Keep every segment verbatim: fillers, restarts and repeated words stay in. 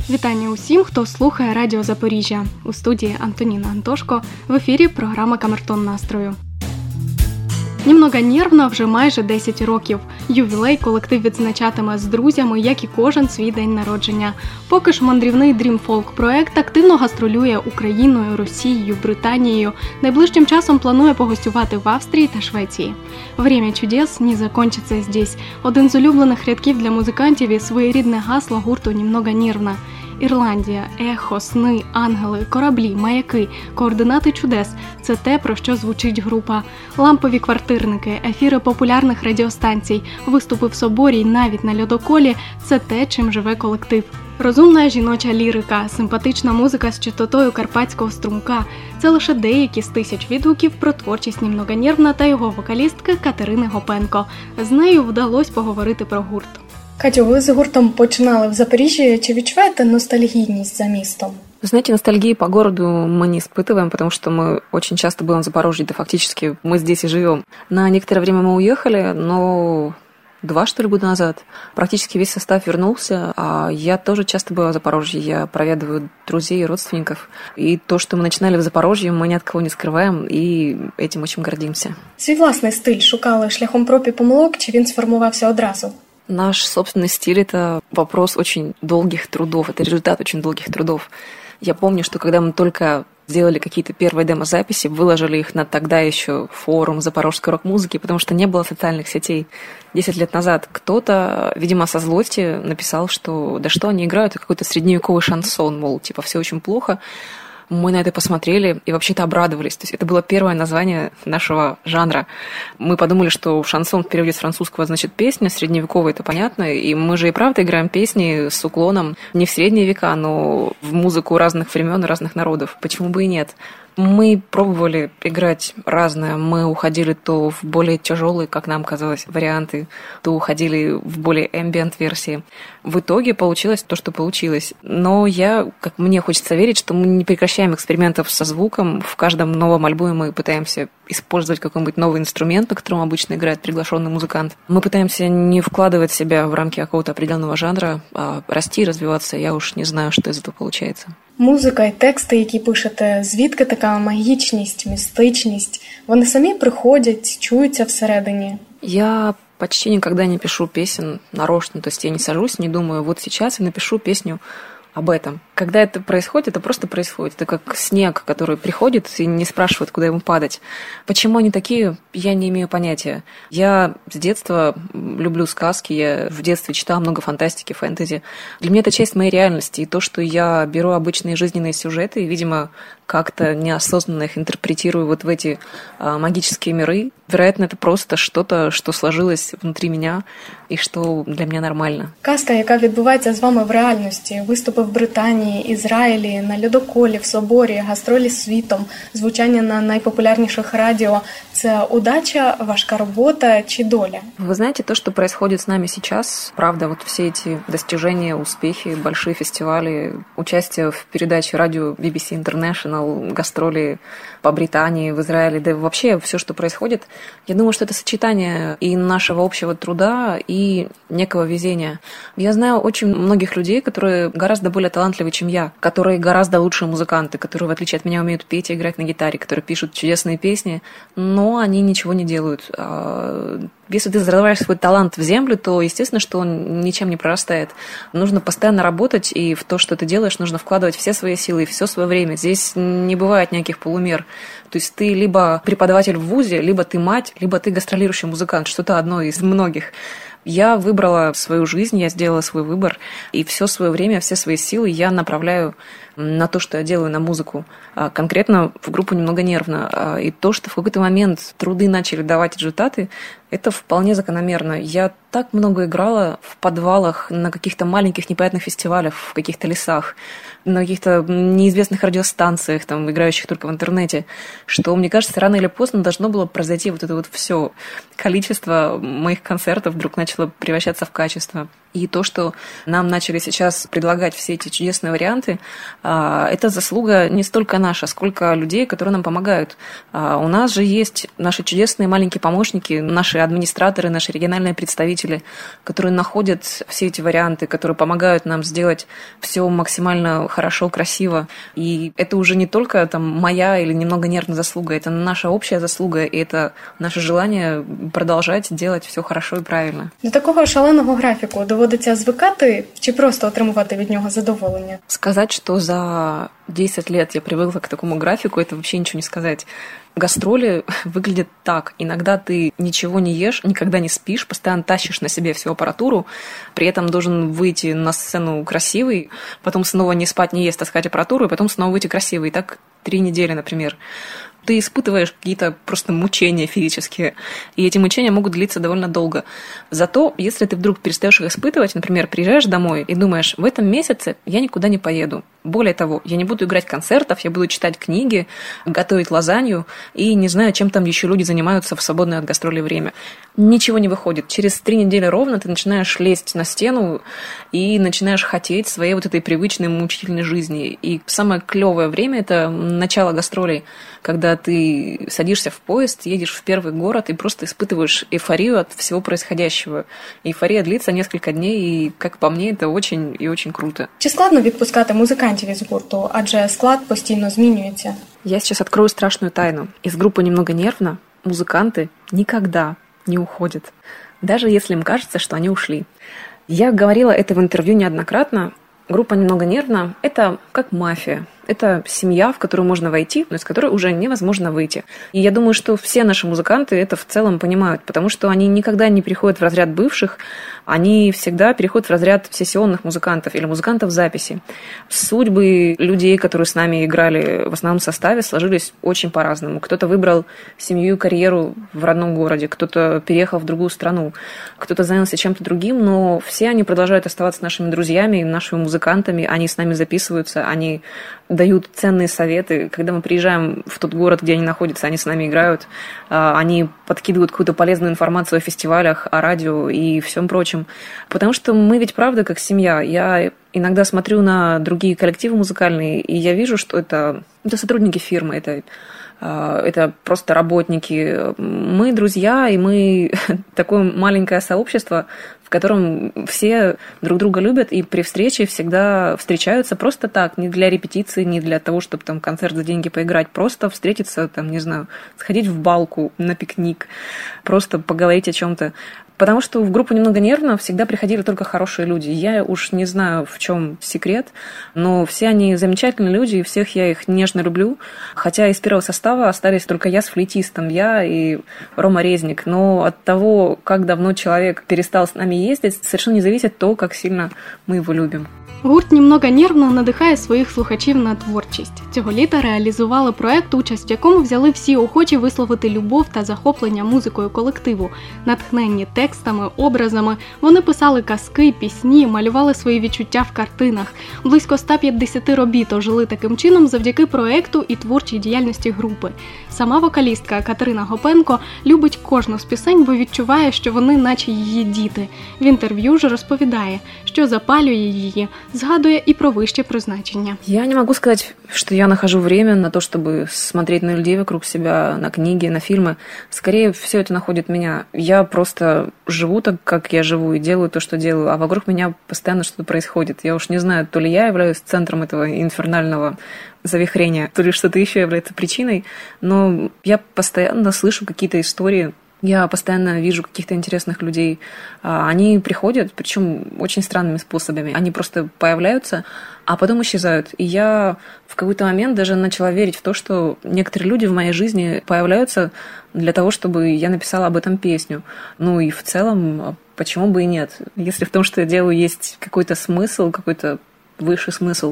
Вітання усім, хто слухає Радіо Запоріжжя. У студії Антоніна Антошко. В ефірі програма «Камертон настрою». Німного нервно вже майже десять років. Ювілей колектив відзначатиме з друзями, як і кожен свій день народження. Поки ж мандрівний Dream Folk проект активно гастролює Україною, Росією, Британією. Найближчим часом планує погостювати в Австрії та Швеції. «Время чудес не закончится здесь» – один з улюблених рядків для музикантів і своєрідне гасло гурту «Німного нервно». Ірландія, ехо, сни, ангели, кораблі, маяки, координати чудес – це те, про що звучить група. Лампові квартирники, ефіри популярних радіостанцій, виступи в соборі й навіть на льодоколі – це те, чим живе колектив. Розумна жіноча лірика, симпатична музика з чистотою карпатського струмка – це лише деякі з тисяч відгуків про творчість Німного нервно та його вокалістки Катерини Гопенко. З нею вдалося поговорити про гурт. Катю, ви з гуртом починали в Запоріжжі. Чи відчуваєте ностальгийность за местом? Знаете, ностальгии по городу мы не испытываем, потому что мы очень часто бываем в Запорожье, да фактически мы здесь и живем. На некоторое время мы уехали, но два, что ли, года назад практически весь состав вернулся, а я тоже часто бываю в Запорожье, я проведываю друзей и родственников. И то, что мы начинали в Запорожье, мы ни от кого не скрываем, и этим очень гордимся. Свій власний стиль шукали шляхом проб і помилок, чи він сформувався одразу? Наш собственный стиль – это вопрос очень долгих трудов, это результат очень долгих трудов. Я помню, что когда мы только сделали какие-то первые демо-записи, выложили их на тогда еще форум запорожской рок-музыки, потому что не было социальных сетей. Десять лет назад кто-то, видимо, со злости написал, что да что они играют, какой-то средневековый шансон, мол, типа все очень плохо. Мы на это посмотрели и вообще-то обрадовались. То есть это было первое название нашего жанра. Мы подумали, что шансон в переводе с французского значит песня, средневековый это понятно, и мы же и правда играем песни с уклоном не в средние века, но в музыку разных времен и разных народов. Почему бы и нет? Мы пробовали играть разное. Мы уходили то в более тяжелые, как нам казалось, варианты, то уходили в более ambient-версии. В итоге получилось то, что получилось. Но я, как мне хочется верить, что мы не прекращаем экспериментов со звуком. В каждом новом альбоме мы пытаемся использовать какой-нибудь новый инструмент, на котором обычно играет приглашенный музыкант. Мы пытаемся не вкладывать себя в рамки какого-то определенного жанра, а расти, развиваться. Я уж не знаю, что из этого получается. Музика і тексти, які пишете, звідки така магічність, містичність? Вони самі приходять, чуються всередині? Я почти никогда не пишу песен нарочно, то есть я не сажусь, не думаю, вот сейчас я напишу песню об этом. Когда это происходит, это просто происходит. Это как снег, который приходит и не спрашивает, куда ему падать. Почему они такие, я не имею понятия. Я с детства люблю сказки, я в детстве читала много фантастики, фэнтези. Для меня это часть моей реальности. И то, что я беру обычные жизненные сюжеты и, видимо, как-то неосознанно их интерпретирую вот в эти а, магические миры, вероятно, это просто что-то, что сложилось внутри меня и что для меня нормально. Казка, яка відбувається з вами в реальності, виступи в Британії, Ізраїлі, на льодоколі, в соборі, гастролі світом, звучання на найпопулярніших радіо – це удача, важка робота чи доля? Вы знаете, то, что происходит с нами сейчас, правда, вот все эти достижения, успехи, большие фестивали, участие в передаче радио би би си International, гастроли по Британии, в Израиле, да вообще все, что происходит, я думаю, что это сочетание и нашего общего труда, и некого везения. Я знаю очень многих людей, которые гораздо более талантливы, чем я, которые гораздо лучшие музыканты, которые, в отличие от меня, умеют петь и играть на гитаре, которые пишут чудесные песни, но они ничего не делают. Если ты зарываешь свой талант в землю, то, естественно, что он ничем не прорастает. Нужно постоянно работать, и в то, что ты делаешь, нужно вкладывать все свои силы и все свое время. Здесь не бывает никаких полумер. То есть ты либо преподаватель в вузе, либо ты мать, либо ты гастролирующий музыкант. Что-то одно из многих. Я выбрала свою жизнь, я сделала свой выбор, и все свое время, все свои силы я направляю на то, что я делаю, на музыку. Конкретно в группу «Немного нервно». И то, что в какой-то момент труды начали давать результаты, это вполне закономерно. Я так много играла в подвалах, на каких-то маленьких непонятных фестивалях, в каких-то лесах, на каких-то неизвестных радиостанциях, там, играющих только в интернете, что, мне кажется, рано или поздно должно было произойти вот это вот все. Количество моих концертов вдруг начало превращаться в качество. И то, что нам начали сейчас предлагать все эти чудесные варианты, это заслуга не столько наша, сколько людей, которые нам помогают. У нас же есть наши чудесные маленькие помощники, наши администраторы, наши региональные представители, которые находят все эти варианты, которые помогают нам сделать все максимально хорошо, красиво. И это уже не только там, моя или немного нервная заслуга, это наша общая заслуга, и это наше желание продолжать делать все хорошо и правильно. До такого шаленого графіку доводиться звикати чи просто отримувати від нього задоволення? Сказать, что за десять лет я привыкла к такому графику, это вообще ничего не сказать. Гастроли выглядят так. Иногда ты ничего не ешь, никогда не спишь, постоянно тащишь на себе всю аппаратуру, при этом должен выйти на сцену красивый, потом снова не спать, не есть, таскать аппаратуру, и потом снова выйти красивый. И так три недели, например. Ты испытываешь какие-то просто мучения физические, и эти мучения могут длиться довольно долго. Зато, если ты вдруг перестаешь их испытывать, например, приезжаешь домой и думаешь, в этом месяце я никуда не поеду. Более того, я не буду играть концертов, я буду читать книги, готовить лазанью, и не знаю, чем там еще люди занимаются в свободное от гастролей время. Ничего не выходит. Через три недели ровно ты начинаешь лезть на стену и начинаешь хотеть своей вот этой привычной мучительной жизни. И самое клевое время – это начало гастролей, когда ты садишься в поезд, едешь в первый город и просто испытываешь эйфорию от всего происходящего. Эйфория длится несколько дней, и, как по мне, это очень и очень круто. Чи складно відпускати музикантів із гурту, адже склад постійно змінюється? Я сейчас открою страшную тайну. Из группы «Немного нервно» музыканты никогда не уходят, даже если им кажется, что они ушли. Я говорила это в интервью неоднократно. Группа «Немного нервно» — это как мафия. Это семья, в которую можно войти, но из которой уже невозможно выйти. И я думаю, что все наши музыканты это в целом понимают, потому что они никогда не переходят в разряд бывших, они всегда переходят в разряд сессионных музыкантов или музыкантов записи. Судьбы людей, которые с нами играли в основном составе, сложились очень по-разному. Кто-то выбрал семью и карьеру в родном городе, кто-то переехал в другую страну, кто-то занялся чем-то другим, но все они продолжают оставаться нашими друзьями, нашими музыкантами, они с нами записываются, они дают ценные советы. Когда мы приезжаем в тот город, где они находятся, они с нами играют, они подкидывают какую-то полезную информацию о фестивалях, о радио и всем прочем. Потому что мы ведь правда как семья. Я иногда смотрю на другие коллективы музыкальные, и я вижу, что это, это сотрудники фирмы, это это просто работники. Мы друзья, и мы такое маленькое сообщество, в котором все друг друга любят и при встрече всегда встречаются просто так, не для репетиции, не для того, чтобы там концерт за деньги поиграть, просто встретиться, там, не знаю, сходить в балку, на пикник, просто поговорить о чем-то. Потому что в группу «Немного нервно» всегда приходили только хорошие люди. Я уж не знаю, в чем секрет, но все они замечательные люди, и всех я их нежно люблю. Хотя из первого состава остались только я с флейтистом, я и Рома Резник. Но от того, как давно человек перестал с нами ездить, совершенно не зависит то, как сильно мы его любим. Гурт «Немного нервно» надихає своїх слухачів на творчість. Цього літа реалізували проект, участь в якому взяли всі охочі висловити любов та захоплення музикою колективу. Натхненні текстами, образами, вони писали казки, пісні, малювали свої відчуття в картинах. Близько сто п'ятдесят робіт ожили таким чином завдяки проекту і творчій діяльності групи. Сама вокалістка Катерина Гопенко любить кожну з пісень, бо відчуває, що вони наче її діти. В інтерв'ю ж розповідає, що запалює її, згадує и про высшее призначение. Я не могу сказать, что я нахожу время на то, чтобы смотреть на людей вокруг себя, на книги, на фильмы. Скорее, все это находит меня. Я просто живу так, как я живу, и делаю то, что делаю, а вокруг меня постоянно что-то происходит. Я уж не знаю, то ли я являюсь центром этого инфернального завихрения, то ли что-то еще является причиной, но я постоянно слышу какие-то истории. Я постоянно вижу каких-то интересных людей. Они приходят, причем очень странными способами. Они просто появляются, а потом исчезают. И я в какой-то момент даже начала верить в то, что некоторые люди в моей жизни появляются для того, чтобы я написала об этом песню. Ну и в целом, почему бы и нет? Если в том, что я делаю, есть какой-то смысл, какой-то высший смысл,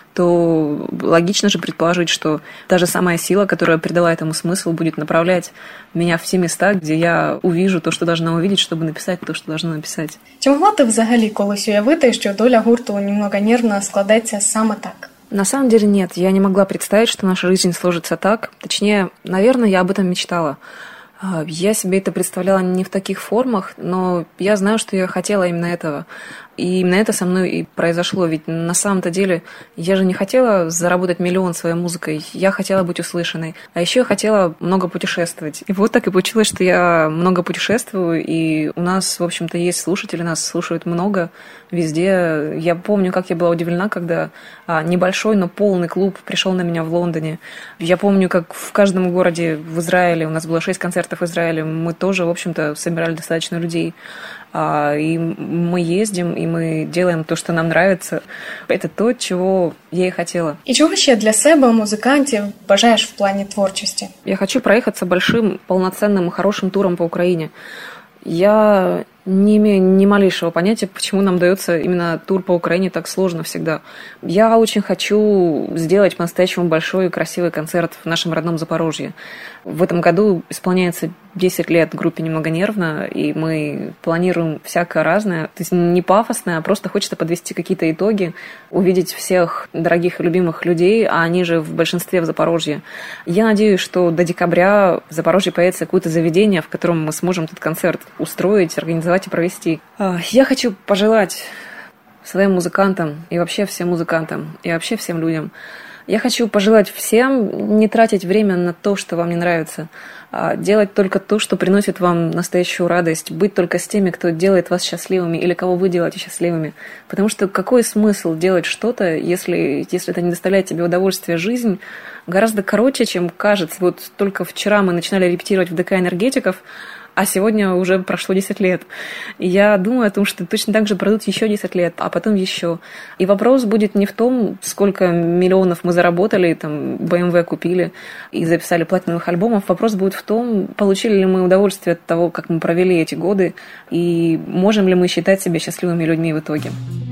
то логично же предположить, что та же самая сила, которая придала этому смысл, будет направлять меня в все места, где я увижу то, что должна увидеть, чтобы написать то, что должна написать. Чи могла ти взагалі колись уявити, що доля гурту «Немного нервно» складеться саме так? На самом деле нет, я не могла представить, что наша жизнь сложится так. Точнее, наверное, я об этом мечтала. Я себе это представляла не в таких формах, но я знаю, что я хотела именно этого. И именно это со мной и произошло. Ведь на самом-то деле я же не хотела заработать миллион своей музыкой. Я хотела быть услышанной. А еще я хотела много путешествовать. И вот так и получилось, что я много путешествую. И у нас, в общем-то, есть слушатели, нас слушают много везде. Я помню, как я была удивлена, когда небольшой, но полный клуб пришел на меня в Лондоне. Я помню, как в каждом городе в Израиле, у нас было шесть концертов в Израиле, мы тоже, в общем-то, собирали достаточно людей. И мы ездим, и мы делаем то, что нам нравится. Это то, чего я и хотела. І чого ще для себе, музикантів, бажаєш в плані творчості? Я хочу проехаться большим, полноценным, хорошим туром по Украине. Я не имею ни малейшего понятия, почему нам дается именно тур по Украине так сложно всегда. Я очень хочу сделать по-настоящему большой и красивый концерт в нашем родном Запорожье. В этом году исполняется десять лет группе «Немного нервно», и мы планируем всякое разное. То есть не пафосное, а просто хочется подвести какие-то итоги, увидеть всех дорогих и любимых людей, а они же в большинстве в Запорожье. Я надеюсь, что до декабря в Запорожье появится какое-то заведение, в котором мы сможем этот концерт устроить, организовать и провести. Я хочу пожелать своим музыкантам и вообще всем музыкантам, и вообще всем людям. Я хочу пожелать всем не тратить время на то, что вам не нравится, а делать только то, что приносит вам настоящую радость, быть только с теми, кто делает вас счастливыми или кого вы делаете счастливыми. Потому что какой смысл делать что-то, если, если это не доставляет тебе удовольствия? Жизнь гораздо короче, чем кажется. Вот только вчера мы начинали репетировать в ДК «Энергетиков», а сегодня уже прошло десять лет. И я думаю о том, что точно так же пройдут еще десять лет, а потом еще. И вопрос будет не в том, сколько миллионов мы заработали, там, бэ эм вэ купили и записали платиновых альбомов. Вопрос будет в том, получили ли мы удовольствие от того, как мы провели эти годы, и можем ли мы считать себя счастливыми людьми в итоге.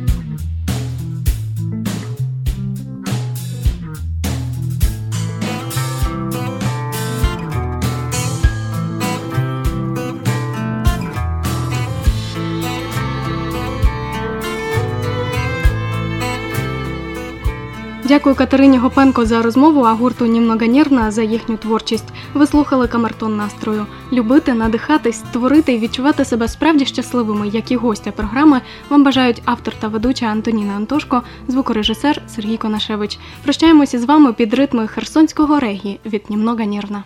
Дякую Катерині Гопенко за розмову, а гурту «Немного нервно» за їхню творчість. Ви слухали «Камертон настрою». Любити, надихатись, творити і відчувати себе справді щасливими, як і гостя програми, вам бажають автор та ведуча Антоніна Антошко, звукорежисер Сергій Конашевич. Прощаємося з вами під ритми херсонського регі від «Немного нервно».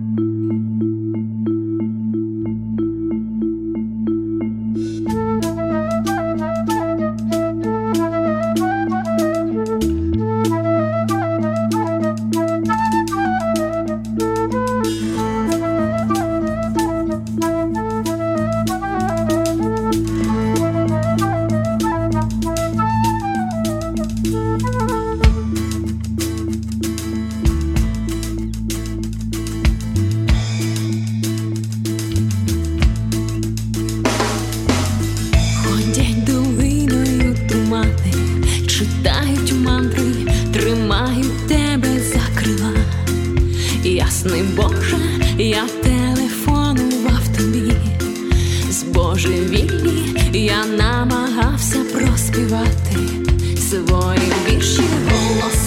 Ясний Боже, я телефонував тобі, збожевіллі я намагався проспівати свої вірші голос.